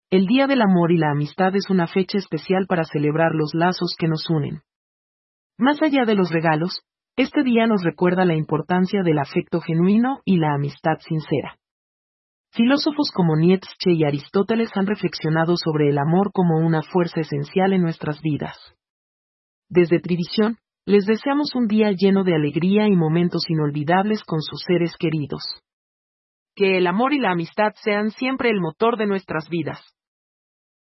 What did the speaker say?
El Día del Amor y la Amistad es una fecha especial para celebrar los lazos que nos unen. Más allá de los regalos, este día nos recuerda la importancia del afecto genuino y la amistad sincera. Filósofos como Nietzsche y Aristóteles han reflexionado sobre el amor como una fuerza esencial en nuestras vidas. Desde Trivisión, les deseamos un día lleno de alegría y momentos inolvidables con sus seres queridos. Que el amor y la amistad sean siempre el motor de nuestras vidas.